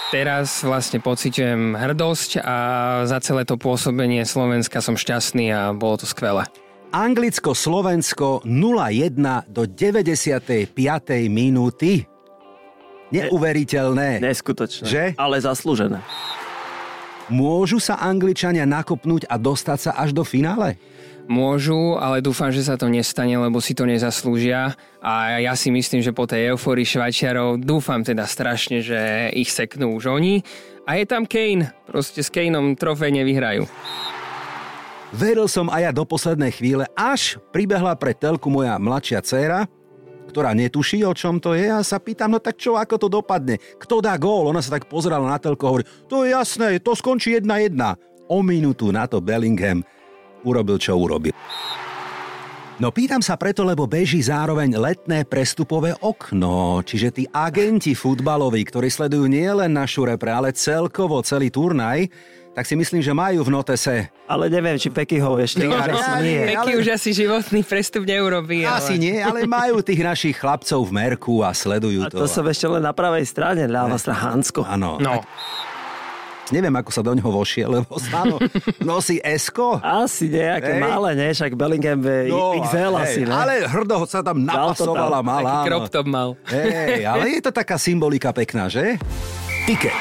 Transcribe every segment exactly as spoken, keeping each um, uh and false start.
Teraz vlastne pociťujem hrdosť a za celé to pôsobenie Slovenska som šťastný a bolo to skvelé. Anglicko-Slovensko nula jedna do deväťdesiatej piatej minúty. Neuveriteľné. Neskutočné, že? Ale zaslúžené. Môžu sa Angličania nakopnúť a dostať sa až do finále? Môžu, ale dúfam, že sa to nestane, lebo si to nezaslúžia. A ja si myslím, že po tej eufórii Švajčiarov dúfam teda strašne, že ich seknú už oni. A je tam Kane. Proste s Kaneom trofej nevyhrajú. Veril som aj ja do poslednej chvíle, až pribehla pre telku moja mladšia dcéra, ktorá netuší, o čom to je, a sa pýtam, no tak čo, ako to dopadne? Kto dá gól? Ona sa tak pozerala na telku a hovorí, to je jasné, to skončí jedna jedna. O minútu na to Bellingham urobil, čo urobil. No pýtam sa preto, lebo beží zároveň letné prestupové okno, čiže tí agenti futbaloví, ktorí sledujú nielen našu repre, ale celkovo celý turnaj, tak si myslím, že majú v notese. Ale neviem, či Peky ho ešte no, už asi nie. Peky ale... už asi životný prestup neurobí. Asi ale... nie, ale majú tých našich chlapcov v merku a sledujú a to. A to som ešte len na pravej strane, ľava strana Hansko. Áno. No. Neviem, ako sa do ňoho vošiel, lebo stále nosí S-ko. Asi nejaké hey. malé, ne? Však Bellingham no, iks el hey, asi, ne? Ale hrdo sa tam napasovala malá. Taký crop top mal. Hej, ale je to taká symbolika pekná, že? Tiket.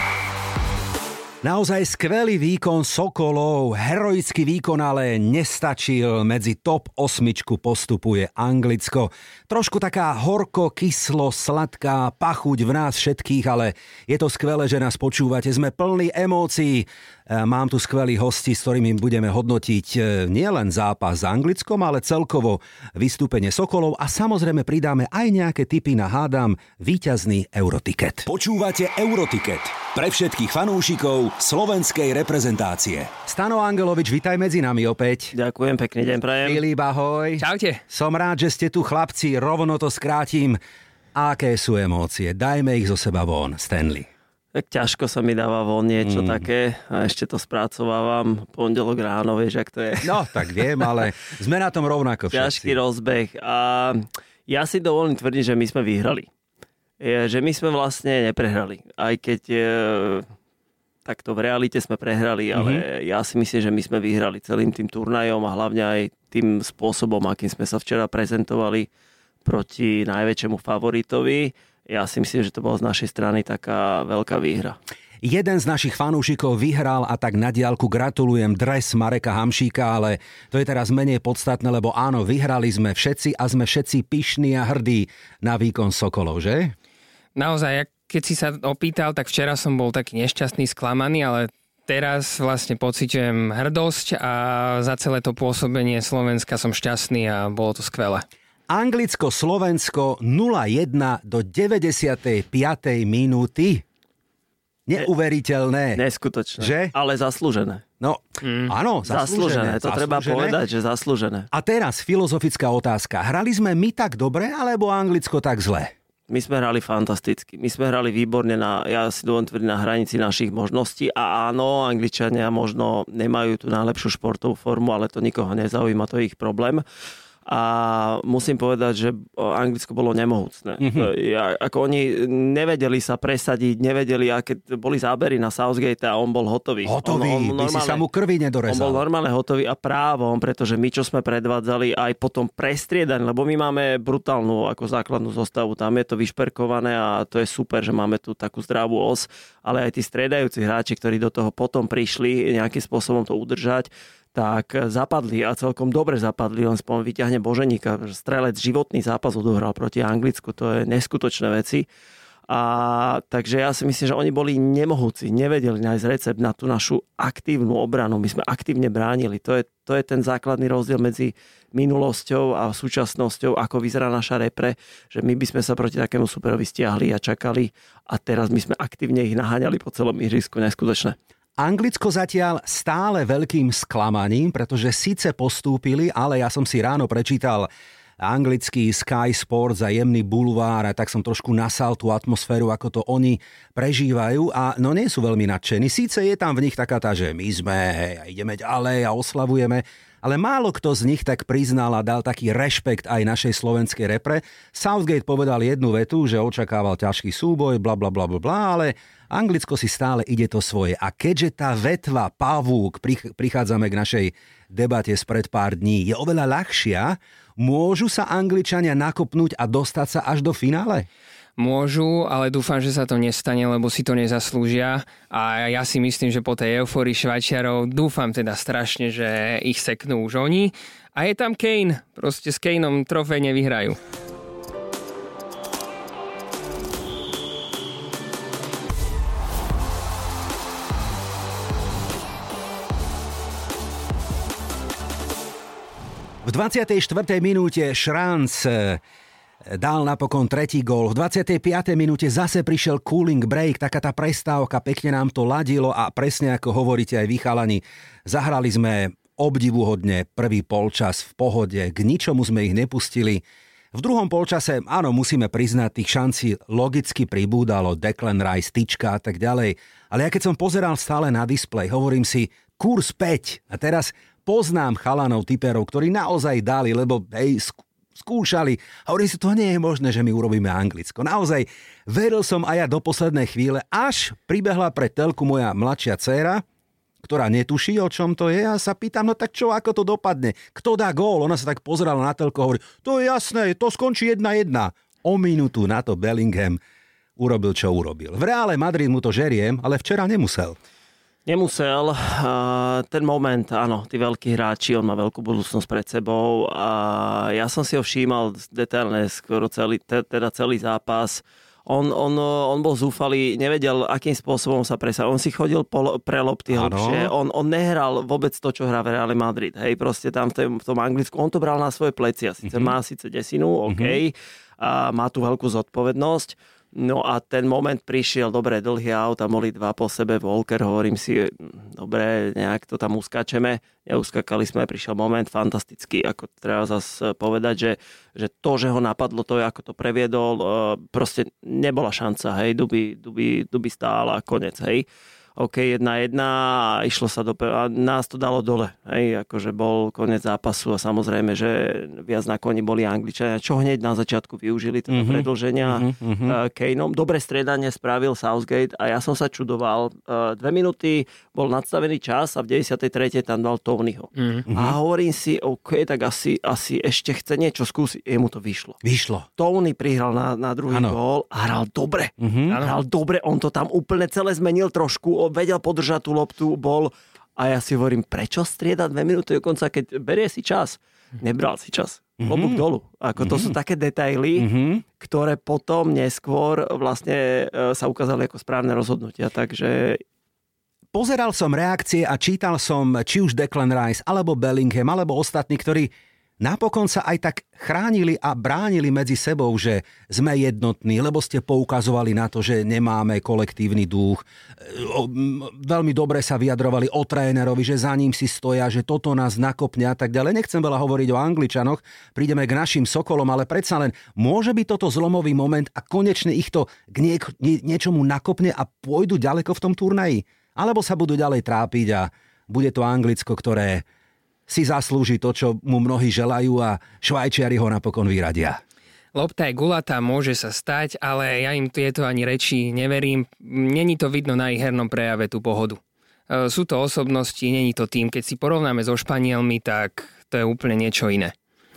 Naozaj skvelý výkon Sokolov, heroický výkon, ale nestačil. Medzi top osmičku postupuje Anglicko. Trošku taká horko, kyslo, sladká pachuť v nás všetkých, ale je to skvelé, že nás počúvate. Sme plní emócií. Mám tu skvelých hostí, s ktorými budeme hodnotiť nielen zápas s Anglickom, ale celkovo vystúpenie Sokolov a samozrejme pridáme aj nejaké tipy na hádam víťazný Eurotiket. Počúvate Eurotiket pre všetkých fanúšikov slovenskej reprezentácie. Stano Angelovič, vitaj medzi nami opäť. Ďakujem, pekný deň prajem. Filip, ahoj. Čaute. Som rád, že ste tu, chlapci, rovno to skrátim. Aké sú emócie? Dajme ich zo seba von, Stanley. Tak ťažko sa mi dáva von niečo mm. také a ešte to spracovávam pondelok ráno, vieš, ak to je. No, tak viem, ale sme na tom rovnako všetci. Ťažký rozbeh a ja si dovolím tvrdiť, že my sme vyhrali. Je, že my sme vlastne neprehrali. Aj keď je, takto v realite sme prehrali, ale mm-hmm. ja si myslím, že my sme vyhrali celým tým turnajom a hlavne aj tým spôsobom, akým sme sa včera prezentovali proti najväčšiemu favoritovi. Ja si myslím, že to bolo z našej strany taká veľká výhra. Jeden z našich fanúšikov vyhral a tak na diaľku gratulujem, dres Mareka Hamšíka, ale to je teraz menej podstatné, lebo áno, vyhrali sme všetci a sme všetci pyšní a hrdí na výkon Sokolov, že? Naozaj, keď si sa opýtal, tak včera som bol taký nešťastný, sklamaný, ale teraz vlastne pociťujem hrdosť a za celé to pôsobenie Slovenska som šťastný a bolo to skvelé. Anglicko-Slovensko nula jedna do deväťdesiatej piatej minúty. Neuveriteľné. Neskutočné. Že? Ale zaslúžené. No, mm. áno, zaslúžené. Zaslúžené, to zaslúžené. Treba povedať, že zaslúžené. A teraz filozofická otázka. Hrali sme my tak dobre, alebo Anglicko tak zle? My sme hrali fantasticky. My sme hrali výborne na, ja si dovolím tvrdiť, na hranici našich možností. A áno, Angličania možno nemajú tú najlepšiu športovú formu, ale to nikoho nezaujíma, to je ich problém. A musím povedať, že Anglicko bolo nemohúcne. Mm-hmm. Ja, ako oni nevedeli sa presadiť, nevedeli, aké boli zábery na Southgate a on bol hotový. Hotový, on, on normálne, by si sa mu krvi nedorezal. On bol normálne hotový a právom, pretože my, čo sme predvádzali aj potom prestriedaní, lebo my máme brutálnu ako základnú zostavu, tam je to vyšperkované a to je super, že máme tu takú zdravú os, ale aj tí striedajúci hráči, ktorí do toho potom prišli nejakým spôsobom to udržať, tak zapadli a celkom dobre zapadli, len spomínam, vyťahne Boženíka. Strelec životný zápas odohral proti Anglicku, to je neskutočné veci. A takže ja si myslím, že oni boli nemohúci, nevedeli nájsť recept na tú našu aktívnu obranu. My sme aktívne bránili. To je, to je ten základný rozdiel medzi minulosťou a súčasnosťou, ako vyzerá naša repre, že my by sme sa proti takému superovi stiahli a čakali a teraz my sme aktívne ich naháňali po celom ihrisku. Neskutočné. Anglicko zatiaľ stále veľkým sklamaním, pretože síce postúpili, ale ja som si ráno prečítal anglický Sky Sports a jemný bulvár a tak som trošku nasal tú atmosféru, ako to oni prežívajú a no nie sú veľmi nadšení. Síce je tam v nich taká tá, že my sme, hej, a ideme ďalej a oslavujeme, ale málo kto z nich tak priznal a dal taký rešpekt aj našej slovenskej repre. Southgate povedal jednu vetu, že očakával ťažký súboj, bla bla bla bla bla, ale Anglicko si stále ide to svoje. A keďže tá vetva pavúk, prichádzame k našej debate spred pár dní, je oveľa ľahšia, môžu sa Angličania nakopnúť a dostať sa až do finále? Môžu, ale dúfam, že sa to nestane, lebo si to nezaslúžia. A ja si myslím, že po tej eufórii Švajčiarov dúfam teda strašne, že ich seknú už oni. A je tam Kane. Proste s Kaneom trofej nevyhrajú. V dvadsiatej štvrtej minúte Schranz dal napokon tretí gól. V dvadsiatej piatej minúte zase prišiel cooling break, taká tá prestávka, pekne nám to ladilo a presne ako hovoríte aj vy chalani, zahrali sme obdivuhodne prvý polčas v pohode, k ničomu sme ich nepustili. V druhom polčase, áno, musíme priznať, tých šancí logicky pribúdalo, Declan Rice, tyčka a tak ďalej. Ale ja keď som pozeral stále na displej, hovorím si, kurz päť. A teraz poznám chalanov typerov, ktorí naozaj dali, lebo hej, skúšali. A hovorím si, to nie je možné, že my urobíme Anglicko. Naozaj, veril som aj ja do poslednej chvíle, až pribehla pred telku moja mladšia dcéra, ktorá netuší, o čom to je, a sa pýtam, no tak čo, ako to dopadne? Kto dá gól? Ona sa tak pozerala na telku a hovorí, to je jasné, to skončí jedna jedna. O minútu na to Bellingham urobil, čo urobil. V Reále Madrid mu to žeriem, ale včera nemusel. Nemusel. Ten moment, áno, tí veľkí hráči, on má veľkú budúcnosť pred sebou a ja som si ho všímal detailne skoro celý, teda celý zápas. On, on, on bol zúfalý, nevedel, akým spôsobom sa presal. On si chodil po, pre lopty hlbšie. On, on nehral vôbec to, čo hrá v Reále Madrid. Hej, proste tam v, tém, v tom Anglicku, on to bral na svoje plecia. Sice mm-hmm. má síce desinu, OK, mm-hmm. a má tu veľkú zodpovednosť. No a ten moment prišiel, dobre, dlhý aut, tam boli dva po sebe, Walker, hovorím si, dobre, nejak to tam uskáčeme, neuskakali sme, prišiel moment fantastický, ako treba zase povedať, že, že to, že ho napadlo, to, ako to previedol, proste nebola šanca, hej, Duby, Duby, Duby stála, konec, hej. OK, jedna jedna a išlo sa do... A nás to dalo dole. Hej, akože bol koniec zápasu a samozrejme, že viac na koni boli Angličania, čo hneď na začiatku využili teda mm-hmm. predĺženia mm-hmm. uh, Kaneom. Dobre striedanie spravil Southgate a ja som sa čudoval. Uh, dve minúty bol nadstavený čas a v deväťdesiatej tretej tam dal Tonyho. Mm-hmm. A hovorím si, OK, tak asi, asi ešte chce niečo skúsiť. Jemu to vyšlo. Vyšlo. Tony prihral na, na druhý ano. Gól a hral dobre. Mm-hmm. Hral dobre, on to tam úplne celé zmenil trošku, vedel podržať tú loptu, bol a ja si hovorím, prečo striedať dve minúty dokonca, keď berie si čas. Nebral si čas. Klobúk mm-hmm. dolu. Ako to mm-hmm. sú také detaily, mm-hmm. ktoré potom neskôr vlastne sa ukázali ako správne rozhodnutia. Takže pozeral som reakcie a čítal som či už Declan Rice, alebo Bellingham, alebo ostatní, ktorí napokon sa aj tak chránili a bránili medzi sebou, že sme jednotní, lebo ste poukazovali na to, že nemáme kolektívny duch. Veľmi dobre sa vyjadrovali o trénerovi, že za ním si stoja, že toto nás nakopne a tak ďalej. Nechcem veľa hovoriť o Angličanoch, prídeme k našim Sokolom, ale predsa len môže byť toto zlomový moment a konečne ich to k nie, nie, niečomu nakopne a pôjdu ďaleko v tom turnaji. Alebo sa budú ďalej trápiť a bude to Anglicko, ktoré si zaslúži to, čo mu mnohí želajú a Švajčiari ho napokon vyradia. Lopta je gulatá, môže sa stať, ale ja im tieto ani reči neverím. Není to vidno na ich hernom prejave tú pohodu. Sú to osobnosti, není to tým. Keď si porovnáme so Španielmi, tak to je úplne niečo iné.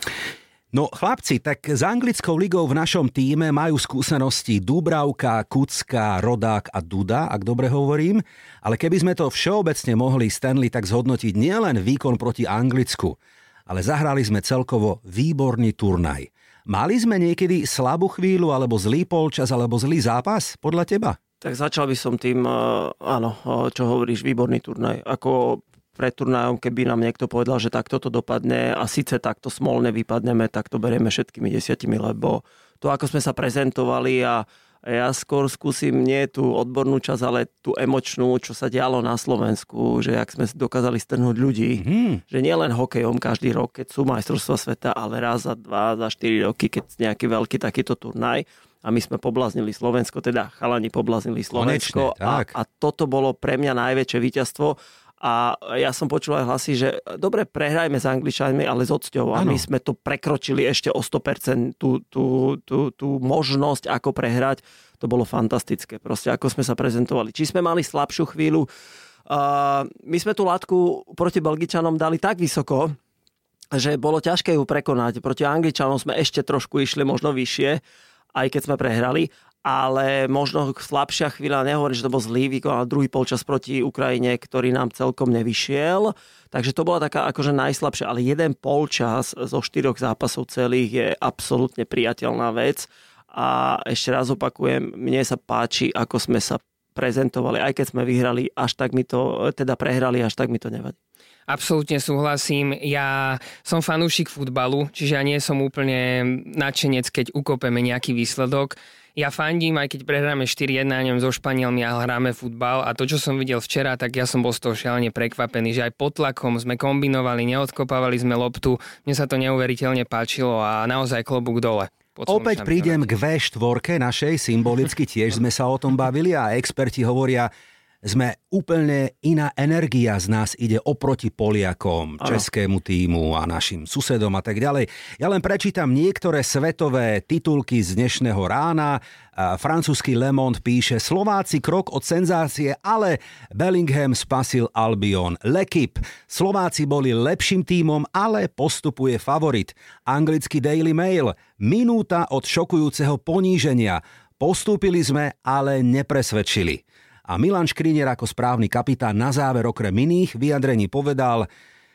No chlapci, tak s anglickou ligou v našom tíme majú skúsenosti Dúbravka, Kucka, Rodák a Duda, ak dobre hovorím, ale keby sme to všeobecne mohli, Stanley, tak zhodnotiť nielen výkon proti Anglicku, ale zahrali sme celkovo výborný turnaj. Mali sme niekedy slabú chvíľu, alebo zlý polčas, alebo zlý zápas, podľa teba? Tak začal by som tým, áno, čo hovoríš, výborný turnaj. Ako pred turnajom, keby nám niekto povedal, že takto to dopadne a síce takto smolne vypadneme, tak to berieme všetkými desiatimi, lebo to, ako sme sa prezentovali a ja skôr skúsim nie tú odbornú časť, ale tú emočnú, čo sa dialo na Slovensku, že jak sme dokázali strhnúť ľudí, mm. že nie len hokejom každý rok, keď sú majstrovstvá sveta, ale raz za dva, za štyri roky, keď nejaký veľký takýto turnaj. A my sme pobláznili Slovensko, teda chalani pobláznili Slovensko. Konečne, a, a toto bolo pre mňa najväčšie víťazstvo. A ja som počul aj hlasy, že dobre, prehrajme s Angličanmi, ale s odsťou. A my sme to prekročili ešte o sto percent tú, tú, tú, tú možnosť, ako prehrať. To bolo fantastické. Proste ako sme sa prezentovali. Či sme mali slabšiu chvíľu. Uh, my sme tú látku proti Belgičanom dali tak vysoko, že bolo ťažké ju prekonať. Proti Angličanom sme ešte trošku išli možno vyššie, aj keď sme prehrali. Ale možno slabšia chvíľa, nehovorím, že to bol zlý výkon, ale druhý polčas proti Ukrajine, ktorý nám celkom nevyšiel. Takže to bola taká akože najslabšia, ale jeden polčas zo štyroch zápasov celých je absolútne priateľná vec. A ešte raz opakujem, mne sa páči, ako sme sa prezentovali, aj keď sme vyhrali, až tak mi to, teda prehrali, až tak mi to nevadí. Absolútne súhlasím. Ja som fanúšik futbalu, čiže ja nie som úplne nadšenec, keď ukopeme nejaký výsledok. Ja fandím, aj keď prehráme štyri jedna na ňom so Španielmi a hráme futbal. A to, čo som videl včera, tak ja som bol z toho šialene prekvapený, že aj pod tlakom sme kombinovali, neodkopávali sme loptu. Mne sa to neuveriteľne páčilo a naozaj klobúk dole. Opäť prídem k vé štyri našej, symbolicky tiež sme sa o tom bavili a experti hovoria, sme úplne iná energia z nás ide oproti Poliakom, českému tímu a našim susedom a tak ďalej. Ja len prečítam niektoré svetové titulky z dnešného rána. Francúzsky Le Monde píše: Slováci krok od senzácie, ale Bellingham spasil Albion. L'Equipe: Slováci boli lepším tímom, ale postupuje favorit. Anglický Daily Mail: Minúta od šokujúceho poníženia. Postúpili sme, ale nepresvedčili. A Milan Škriniar ako správny kapitán na záver okrem iných vyjadrení povedal: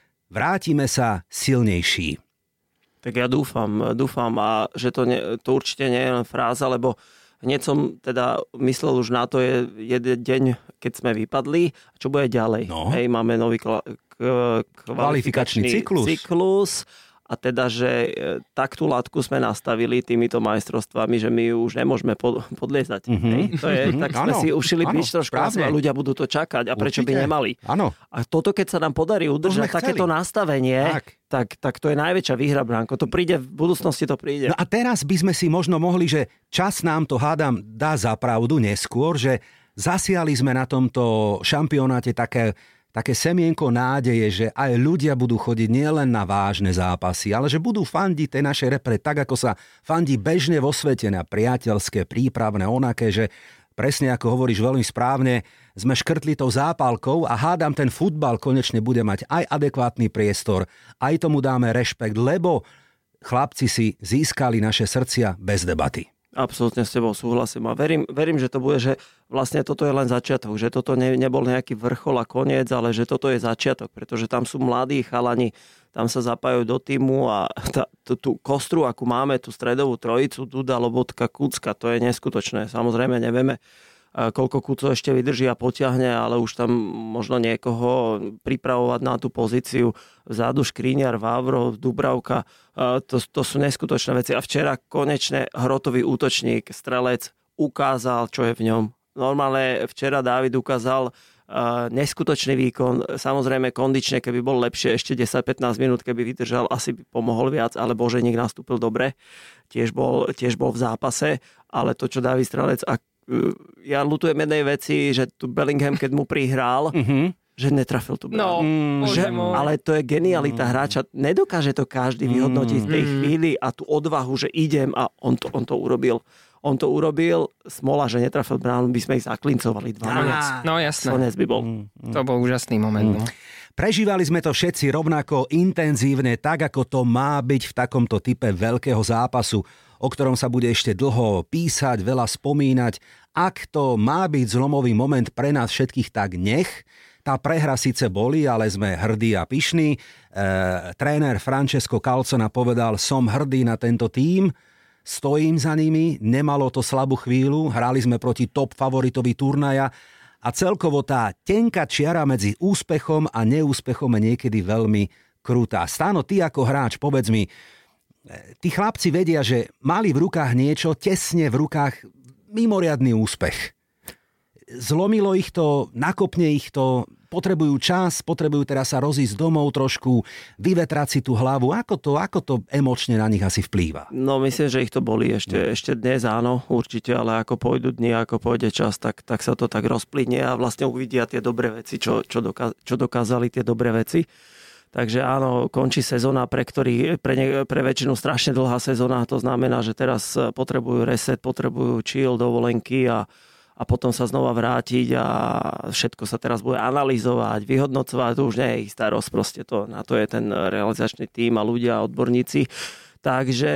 vrátime sa silnejší. Tak ja dúfam, dúfam a že to, ne, to určite nie je len fráza, lebo hneď som teda myslel už na to je jeden deň, keď sme vypadli, čo bude ďalej. No. Hej, máme nový kla, k, kvalifikačný cyklus. cyklus. A teda, že tak tú látku sme nastavili týmito majstrovstvami, že my ju už nemôžeme podliezať. Mm-hmm. Hej? To je, tak sme ano, si ušili bič trošku a ľudia budú to čakať. A prečo Určite. by nemali? Ano. A toto, keď sa nám podarí udržať takéto nastavenie, tak. Tak, tak to je najväčšia výhra, Branko. To príde, v budúcnosti to príde. No a teraz by sme si možno mohli, že čas nám to, hádam, dá za pravdu neskôr, že zasiali sme na tomto šampionáte také také semienko nádeje, že aj ľudia budú chodiť nielen na vážne zápasy, ale že budú fandiť tej našej repre tak, ako sa fandí bežne vo svete na priateľské, prípravné, onaké, že presne ako hovoríš veľmi správne, sme škrtli tou zápalkou a hádam, ten futbal konečne bude mať aj adekvátny priestor, aj tomu dáme rešpekt, lebo chlapci si získali naše srdcia bez debaty. Absolútne s tebou súhlasím a verím, verím, že to bude, že vlastne toto je len začiatok, že toto ne, nebol nejaký vrchol a koniec, ale že toto je začiatok, pretože tam sú mladí chalani, tam sa zapájajú do týmu a tá, tú, tú kostru, akú máme, tú stredovú trojicu, Duda, Lobotka, Kucka, to je neskutočné. Samozrejme nevieme, koľko Kuco ešte vydrží a potiahne, ale už tam možno niekoho pripravovať na tú pozíciu vzadu, Škriniar, Vávro, Dubravka, to, to sú neskutočné veci. A včera konečne hrotový útočník, strelec ukázal, čo je v ňom. Normálne včera Dávid ukázal uh, neskutočný výkon, samozrejme kondične, keby bol lepšie ešte desať pätnásť minút, keby vydržal, asi by pomohol viac, ale Boženík nastúpil dobre, tiež bol, tiež bol v zápase, ale to, čo Dávid Strelec a ja ľutujem jednej veci, že tu Bellingham, keď mu prihrál, mm-hmm. že netrafil tú bránu. No, že, ale to je genialita hráča. Nedokáže to každý vyhodnotiť v tej chvíli a tú odvahu, že idem a on to, on to urobil. On to urobil, smola, že netrafil bránu, by sme ich zaklincovali dva. No, no jasné. Konec by bol. To bol úžasný moment. No. Prežívali sme to všetci rovnako intenzívne, tak ako to má byť v takomto type veľkého zápasu, o ktorom sa bude ešte dlho písať, veľa spomínať. Ak to má byť zlomový moment pre nás všetkých, tak nech. Tá prehra síce boli, ale sme hrdí a pyšní. E, tréner Francesco Calzona povedal, som hrdý na tento tím, stojím za nimi, nemalo to slabú chvíľu, hrali sme proti top favoritovi turnaja a celkovo tá tenká čiara medzi úspechom a neúspechom je niekedy veľmi krutá. Stano, ty ako hráč, povedz mi, tí chlapci vedia, že mali v rukách niečo, tesne v rukách mimoriadny úspech. Zlomilo ich to, nakopne ich to, potrebujú čas, potrebujú teraz sa rozísť domov trošku, vyvetrať si tú hlavu. Ako to, ako to emočne na nich asi vplýva? No myslím, že ich to boli ešte, no. ešte dnes áno, určite, ale ako pôjdu dni, ako pôjde čas, tak, tak sa to tak rozplynie a vlastne uvidia tie dobré veci, čo, čo, doká, čo dokázali tie dobré veci. Takže áno, končí sezóna, pre ktorých, pre, ne, pre väčšinu strašne dlhá sezóna. To znamená, že teraz potrebujú reset, potrebujú chill, dovolenky a, a potom sa znova vrátiť a všetko sa teraz bude analyzovať, vyhodnocovať. To už nie je ich starosť, proste to, na to je ten realizačný tím a ľudia, odborníci. Takže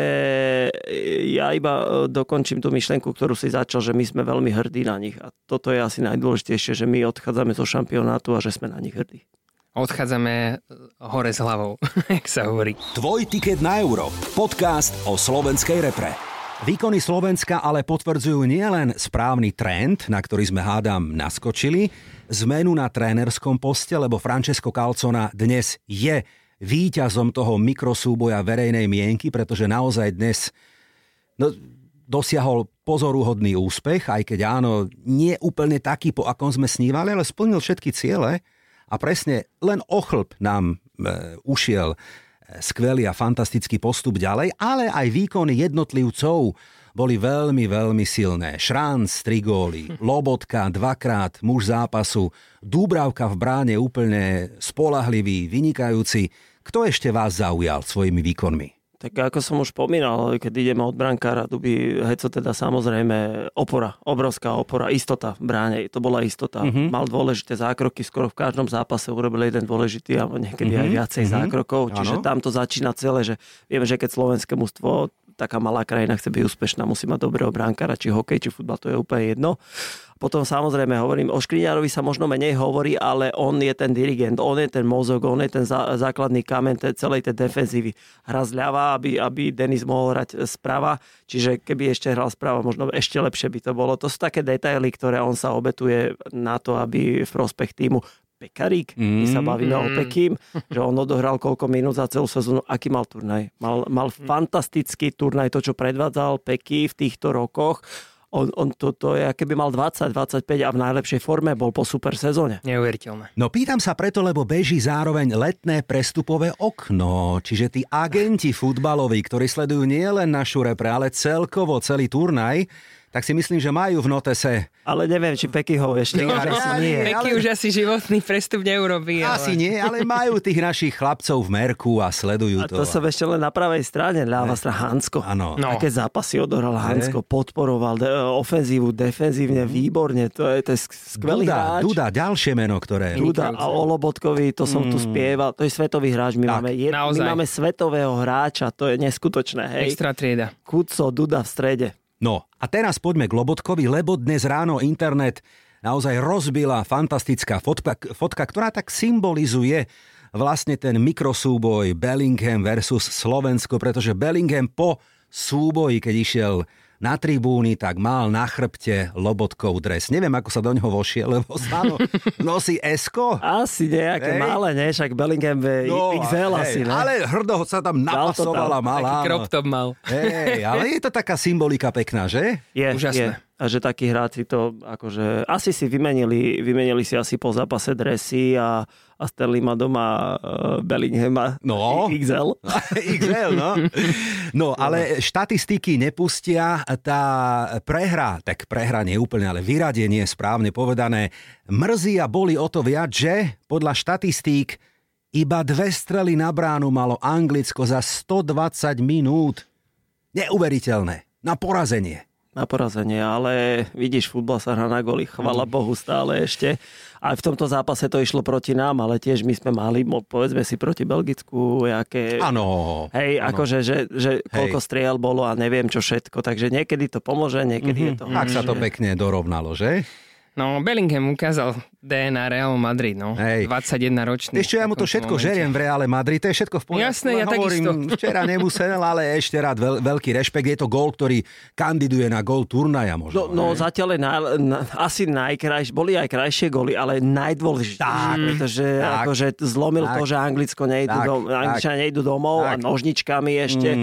ja iba dokončím tú myšlenku, ktorú si začal, že my sme veľmi hrdí na nich. A toto je asi najdôležitejšie, že my odchádzame zo šampionátu a že sme na nich hrdí. Odchádzame hore s hlavou, jak sa hovorí. Tvoj tiket na Euro. Podcast o slovenskej repre. Výkony Slovenska ale potvrdzujú nielen správny trend, na ktorý sme hádam naskočili, zmenu na trénerskom poste, lebo Francesco Calzona dnes je víťazom toho mikrosúboja verejnej mienky, pretože naozaj dnes no, dosiahol pozoruhodný úspech, aj keď áno, nie úplne taký, po akom sme snívali, ale splnil všetky ciele. A presne len o chlb nám e, ušiel skvelý a fantastický postup ďalej, ale aj výkony jednotlivcov boli veľmi, veľmi silné. Šranc, tri góly, Lobotka, dvakrát, muž zápasu, Dúbravka v bráne úplne spoľahlivý, vynikajúci. Kto ešte vás zaujal svojimi výkonmi? Tak ako som už spomínal, keď ideme od brankára, tu by Heco teda samozrejme opora, obrovská opora, istota v bráne, to bola istota. Mm-hmm. Mal dôležité zákroky, skoro v každom zápase urobil jeden dôležitý, alebo niekedy mm-hmm. aj viacej mm-hmm. zákrokov, čiže ano. Tam to začína celé, že vieme, že keď slovenské mužstvo, taká malá krajina chce byť úspešná, musí mať dobrého brankára, či hokej, či futbal, to je úplne jedno. Potom samozrejme hovorím, o Škriňárovi sa možno menej hovorí, ale on je ten dirigent, on je ten mozog, on je ten zá, základný kameň tej, celej tej defenzívy. Hra zľava, aby, aby Denis mohol hrať sprava, čiže keby ešte hral sprava, možno ešte lepšie by to bolo. To sú také detaily, ktoré on sa obetuje na to, aby v prospech týmu. Pekarík, my sa bavíme mm. o Pekým, že on odohral koľko minút za celú sezónu, aký mal turnaj. Mal, mal fantastický turnaj, to, čo predvádzal Peky v týchto rokoch. On, on to, to je, keby mal dvadsať dvadsaťpäť a v najlepšej forme bol po super sezóne. Neuveriteľné. No pýtam sa preto, lebo beží zároveň letné prestupové okno. Čiže tí agenti futbaloví, ktorí sledujú nielen našu repre, ale celkovo celý turnaj, tak si myslím, že majú v notese. Ale neviem, či Peky ho ešte no, už asi nie. Peky ale... už asi životný prestup neurobí. Asi ale... nie, ale majú tých našich chlapcov v merku a sledujú a to. A to som ešte len na pravej strane, ľava strana Hansko. Áno. No. Aké zápasy odohral Hansko, podporoval de- ofenzívu, defenzívne, výborne. To je, to je skvelý Duda, hráč. Duda, ďalšie meno, ktoré... Duda a o Lobotkovi, to som mm. tu spieval. To je svetový hráč. My, máme, jed... my máme svetového hráča, to je neskutočné. Hej. Extra trieda. Kuco, Duda v strede. No a teraz poďme k Lobotkovi, lebo dnes ráno internet naozaj rozbila fantastická fotka, fotka, ktorá tak symbolizuje vlastne ten mikrosúboj Bellingham versus Slovensko, pretože Bellingham po súboji, keď išiel na tribúny, tak mal na chrbte Lobotkov dres. Neviem, ako sa do ňoho vošiel, lebo stáno nosí esko. Asi nejaké hey. malé, ne? Však Bellingham je no, iks el hey, asi, ne? Ale hrdo sa tam napasovala malá. Taký crop top mal. Hej, ale je to taká symbolika pekná, že? Je, úžasné. Je. A že takí hráči to akože asi si vymenili, vymenili si asi po zápase dresy a, a Stanley má doma uh, Bellinghama no. iks el. iks el, no. No, ale štatistiky nepustia. Tá prehra, tak prehra nie úplne, ale vyradenie, správne povedané, mrzí a boli o to viac, že podľa štatistík iba dve strely na bránu malo Anglicko za stodvadsať minút. Neuveriteľné. Na porazenie. Na porazenie, ale vidíš, futbal sa hrá na góly, chvala Bohu stále ešte. Aj v tomto zápase to išlo proti nám, ale tiež my sme mali, povedzme si, proti Belgicku, jaké... Áno. Hej, ano. akože, že, že koľko hej. striel bolo a neviem čo všetko, takže niekedy to pomôže, niekedy mm-hmm. je to... Tak sa to pekne dorovnalo, že? No, Bellingham ukázal dé en á Real Madrid, no. Hej. dvadsaťjeden ročný. Ešte ja mu to všetko momente. Žeriem v Reále Madrid, to je všetko v poriadku. Jasné, ja hovorím, takisto. Včera nemusel, ale ešte rád veľ, veľký rešpekt. Je to gól, ktorý kandiduje na gól turnaja možno. No, no zatiaľ je na, na, asi najkrajšie, boli aj krajšie góly, ale najdôležitejšie. Tak, pretože tak, akože zlomil tak, to, že Anglicko nejdu, tak, do, Angličania nejdu domov tak, a nožničkami ešte. Mm.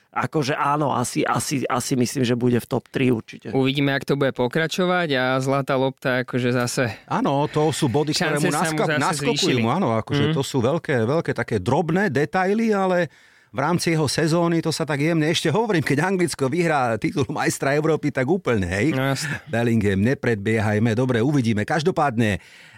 akože áno, asi, asi, asi myslím, že bude v top tri určite. Uvidíme, ak to bude pokračovať a zlatá lopta akože zase... Áno, to sú body, ktoré mu, naskop, mu naskokujú. Áno, akože mm. to sú veľké, veľké také drobné detaily, ale v rámci jeho sezóny to sa tak jemne ešte hovorím, keď Anglicko vyhrá titul majstra Európy, tak úplne, hej. No, Bellingham, nepredbiehajme, dobre, uvidíme. Každopádne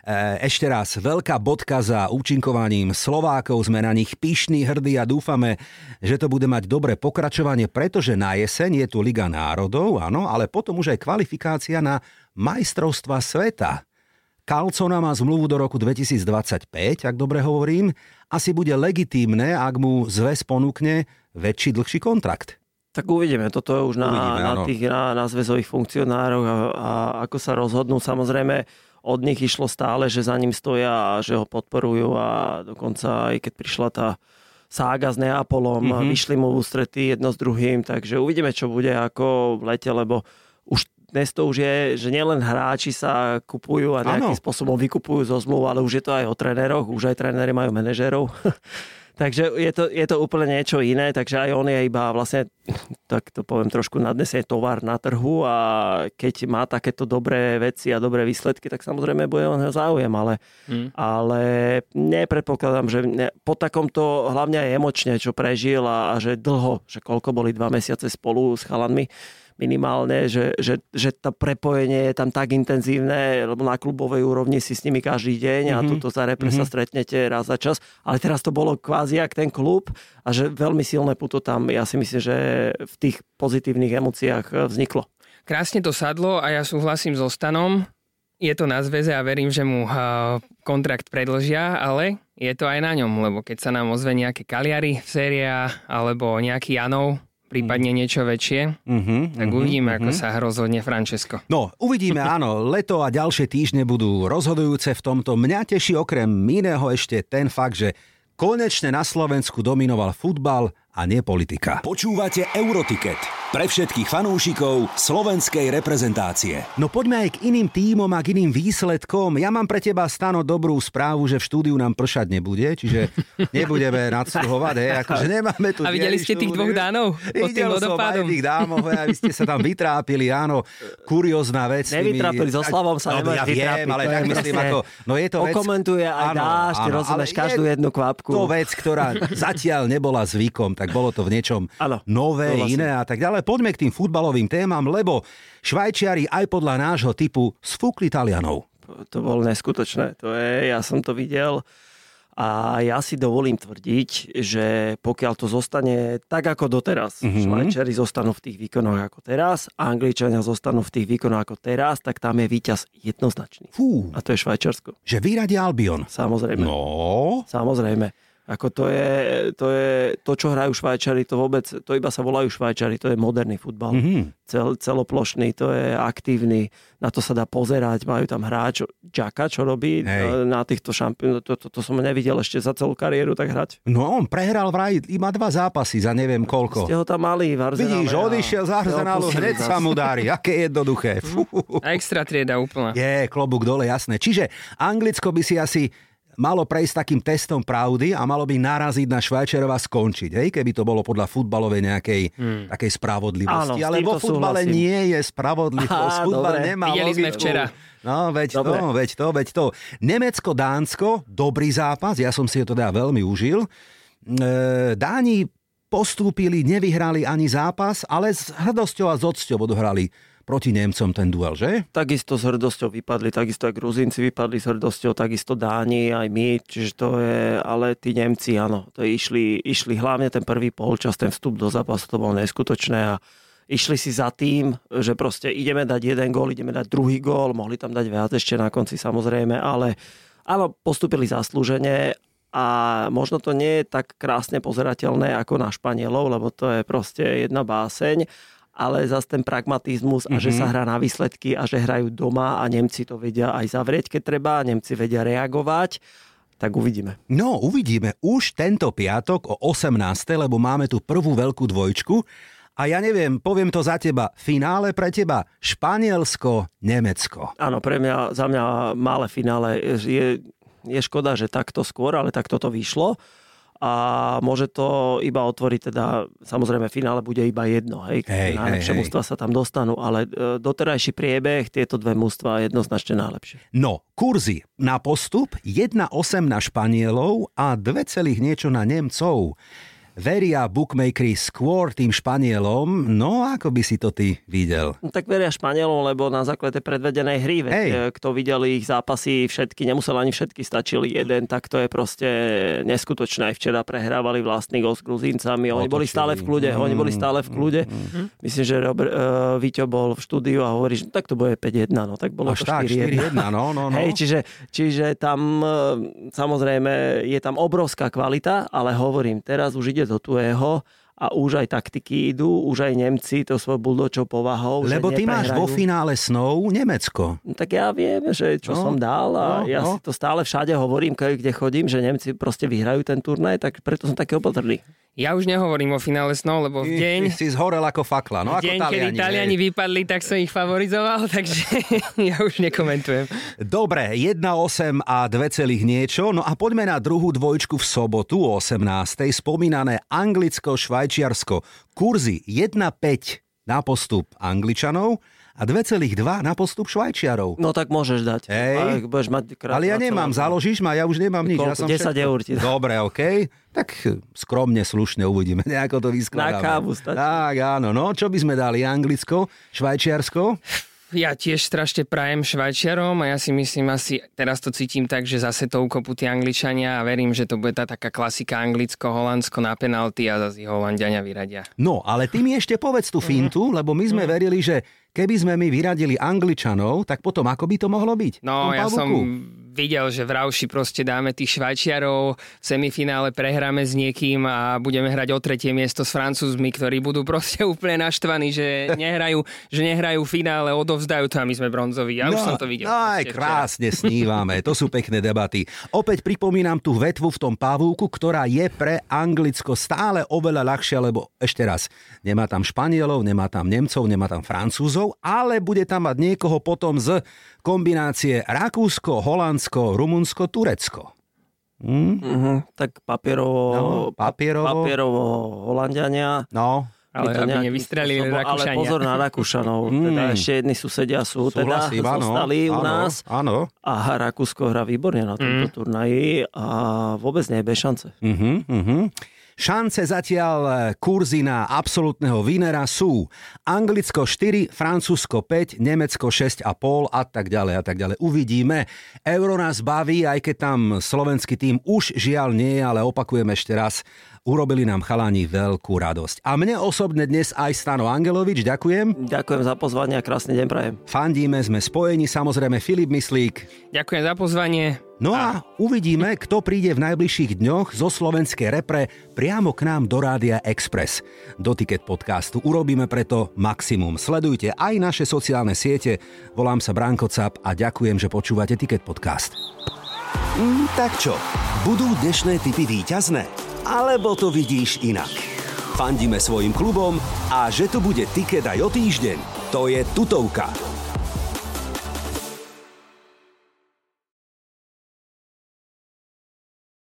ešte raz veľká bodka za účinkovaním Slovákov, sme na nich pyšní, hrdí a dúfame, že to bude mať dobré pokračovanie, pretože na jeseň je tu Liga národov, áno, ale potom už aj kvalifikácia na majstrovstva sveta. Carlsona má zmluvu do roku dvetisícdvadsaťpäť, ak dobre hovorím. Asi bude legitímne, ak mu zväz ponúkne väčší, dlhší kontrakt. Tak uvidíme, toto je už na, uvidíme, na tých na, na zväzových funkcionároch a, a ako sa rozhodnú. Samozrejme, od nich išlo stále, že za ním stoja a že ho podporujú a dokonca aj keď prišla tá sága s Neapolom, mm-hmm. vyšli mu v ústrety jedno s druhým, takže uvidíme, čo bude ako v lete, lebo už dnes to už je, že nielen hráči sa kupujú a nejakým ano. spôsobom vykupujú zo zmluv, ale už je to aj o tréneroch, už aj tréneri majú manažérov. Takže je to, je to úplne niečo iné, takže aj on je iba vlastne, tak to poviem trošku nadnesie tovar na trhu a keď má takéto dobré veci a dobré výsledky, tak samozrejme bude on záujem, ale, hmm. ale nepredpokladám, že ne, po takomto hlavne aj emočne, čo prežil a, a že dlho, že koľko boli dva mesiace spolu s chalanmi, minimálne, že, že, že to prepojenie je tam tak intenzívne, lebo na klubovej úrovni si s nimi každý deň mm-hmm. a tuto za repre mm-hmm. sa stretnete raz za čas. Ale teraz to bolo kvázi jak ten klub a že veľmi silné puto tam, ja si myslím, že v tých pozitívnych emóciách vzniklo. Krásne to sadlo a ja súhlasím so Stanom. Je to na zväze a verím, že mu kontrakt predĺžia, ale je to aj na ňom, lebo keď sa nám ozve nejaké Cagliari v sérii alebo nejaký Janov, prípadne niečo väčšie, uh-huh, tak uh-huh, uvidíme, uh-huh. ako sa rozhodne Francesco. No, uvidíme, áno. Leto a ďalšie týždne budú rozhodujúce v tomto. Mňa teší okrem iného ešte ten fakt, že konečne na Slovensku dominoval futbal a nie politika. Počúvate Euroticket pre všetkých fanúšikov slovenskej reprezentácie. No poďme aj k iným tímom a k iným výsledkom. Ja mám pre teba, Stano, dobrú správu, že v štúdiu nám pršať nebude, čiže nebudeme nadsluhovať, hej, akože nemáme tu... A videli ste tých dvoch Dánov? Videl som aj tých dámov, a vy ste sa tam vytrápili, áno, kuriózna vec. Nevytrápili, so Slavom sa no, ja viem, ale tak myslím, ako... No je to vec... Okomentuje aj dáš, ty rozumieš každú jednu kvapku. To vec, ktorá zatiaľ nebola zvykom, tak bolo to v niečom ano, nové, iné a tak ďalej. Poďme k tým futbalovým témam, lebo Švajčiari aj podľa nášho typu sfúkli Talianov. To bolo neskutočné. To je, ja som to videl a ja si dovolím tvrdiť, že pokiaľ to zostane tak ako doteraz, mm-hmm. Švajčiari zostanú v tých výkonoch ako teraz, Angličania zostanú v tých výkonoch ako teraz, tak tam je víťaz jednoznačný. Fú. A to je Švajčiarsko. Že vyradia Albion. Samozrejme. No. Samozrejme. Ako to je, to je to, čo hrajú Švajčari, to vôbec, to iba sa volajú Švajčari, to je moderný futbal. Mm-hmm. Cel, celoplošný, to je aktívny, na to sa dá pozerať, majú tam hráč, Xhaka, čo robí Hej. na týchto šampiónoch, to, to, to som nevidel ešte za celú kariéru tak hrať. No on prehral vraj iba dva zápasy za neviem koľko. Ste ho tam mali v Arsenále. Vidíš, odišiel z Arsenálu, hneď sa mu darí, aké jednoduché. Fú. Extra trieda úplne. Je, klobúk dole, jasné. Čiže Anglicko by si asi malo prejsť takým testom pravdy a malo by naraziť na Švajčiarov a skončiť, hej? Keby to bolo podľa futbalovej nejakej hmm. takej spravodlivosti. Áno, ale vo futbale súhlasím. Nie je spravodlivosť. Aha, futbal dobre. Nemá Videli logiku. Sme včera. No, veď dobre. to, veď to, veď to. Nemecko-Dánsko, dobrý zápas, ja som si ho teda veľmi užil. E, Dáni postúpili, nevyhrali ani zápas, ale s hrdosťou a s odsťou odohrali proti Nemcom ten duel, že? Takisto s hrdosťou vypadli, takisto aj Gruzínci vypadli s hrdosťou, takisto Dáni, aj my, čiže to je, ale tí Nemci, áno, to išli, išli hlavne ten prvý polčas, ten vstup do zápasu, to bolo neskutočné a išli si za tým, že proste ideme dať jeden gól, ideme dať druhý gól, mohli tam dať viac ešte na konci samozrejme, ale áno, postúpili zaslúžene a možno to nie je tak krásne pozerateľné ako na Španielov, lebo to je proste jedna báseň, ale zase ten pragmatizmus a mm-hmm. že sa hrá na výsledky a že hrajú doma a Nemci to vedia aj zavrieť, keď treba, Nemci vedia reagovať, tak uvidíme. No, uvidíme už tento piatok o osemnástej, lebo máme tu prvú veľkú dvojčku a ja neviem, poviem to za teba, finále pre teba Španielsko, Nemecko. Áno, pre mňa, za mňa malé finále je, je škoda, že takto skôr, ale takto to vyšlo. a môže to iba otvoriť, teda samozrejme v finále bude iba jedno, hej, hej, najlepšie hej, mužstva sa tam dostanú, ale doterajší priebeh, tieto dve mužstva jednoznačne najlepšie. No, kurzy na postup, jedna osem na Španielov a dve celých niečo na Nemcov. Veria bookmakeri skôr tým Španielom, no ako by si to ty videl? No, tak veria Španielom, lebo na základe predvedenej hry, veď, kto videl ich zápasy všetky, nemusel ani všetky, stačili jeden, tak to je proste neskutočné. Aj včera prehrávali vlastný gól s Gruzíncami, oni boli stále v kľude, mm, oni boli stále v kľude. Mm, Myslím, že Robert, uh, Víťo bol v štúdiu a hovorí, že no, tak to bude päť jedna, no tak bolo až to štyri jedna. No, no, no. Hej, čiže, čiže tam uh, samozrejme je tam obrovská kvalita, ale hovorím, teraz už ide do tuého a už aj taktiky idú, už aj Nemci to svoj buldočou povahou. Lebo ty máš vo finále snov Nemecko. No, tak ja viem, že čo no, som dal a no, ja no. si to stále všade hovorím, kde chodím, že Nemci proste vyhrajú ten turnaj, tak preto som taký opatrný. Ja už nehovorím o finále snov, lebo v deň... Ty si zhorel ako fakla, no v deň, ako Taliani. kedy Taliani vypadli, tak som ich favorizoval, takže ja už nekomentujem. Dobre, jedna osem a dve celých niečo, no a poďme na druhú dvojčku v sobotu o osemnástej. Spomínané Anglicko-Švajčiarsko. Kurzy jedna päť na postup Angličanov a dva celé dva na postup Švajčiarov. No tak môžeš dať. Hej. Budeš mať krát, ale ja nemám, založíš ma, ja už nemám nič. Koľko? Ja som desať eur ti dá. Dobre, okej. Okay. Tak skromne, slušne uvidíme, nejako to vyskladáme. Na kávu stačí. Tak, áno, no, čo by sme dali? Anglicko, Švajčiarsko? Ja tiež strašne prajem Švajčiarom a ja si myslím asi, teraz to cítim tak, že zase to ukopú tí Angličania a verím, že to bude tá taká klasika Anglicko-Holandsko na penalty a zase Holanďania vyradia. No, ale ty mi ešte povedz tú fintu, lebo my sme verili, že keby sme my vyradili Angličanov, tak potom ako by to mohlo byť? No, ja som videl, že v Rauši proste dáme tých Švajčiarov, v semifinále prehráme s niekým a budeme hrať o tretie miesto s Francúzmi, ktorí budú proste úplne naštvaní, že nehrajú, že nehrajú finále, odovzdajú to a my sme bronzoví. Ja no, už som to videl. No aj krásne snívame, to sú pekné debaty. Opäť pripomínam tú vetvu v tom pavúku, ktorá je pre Anglicko stále oveľa ľahšia, lebo ešte raz, nemá tam Španielov, nemá tam Nemcov, nemá tam Francúzov, ale bude tam mať niekoho potom z kombinácie Rakúsko, Holandsko, Rumunsko, Turecko. Hm? Mm-hmm, tak papierovo, no, papierovo. papierovo Holanďania. No. Ale aby nevystrelili Rakúšania. Ale pozor na Rakúšanov. Mm. Teda ešte jedni susedia sú, teda Súhlasím, zostali áno, u nás. Áno. A Rakúsko hrá výborne na tomto mm. turnaji a vôbec nie je bez šance. Mhm, mhm. Šance zatiaľ kurzy na absolútneho vínera sú Anglicko štyri, Francúzsko päť, Nemecko šesť a pol a tak ďalej a tak ďalej. Uvidíme. Euro nás baví, aj keď tam slovenský tým už žiaľ nie je, ale opakujem ešte raz, urobili nám chalani veľkú radosť. A mne osobne dnes aj Stano Angelovič, ďakujem. Ďakujem za pozvanie a krásny deň prajem. Fandíme, sme spojení, samozrejme Filip Myslík. Ďakujem za pozvanie. No a uvidíme, kto príde v najbližších dňoch zo slovenskej repre priamo k nám do Rádia Express. Do Ticket podcastu urobíme preto maximum. Sledujte aj naše sociálne siete. Volám sa Branko Cap a ďakujem, že počúvate Ticket podcast. Mm, tak čo, budú dnešné tipy víťazné? Alebo to vidíš inak? Fandíme svojim klubom a že tu bude Ticket aj o týždeň, to je tutovka.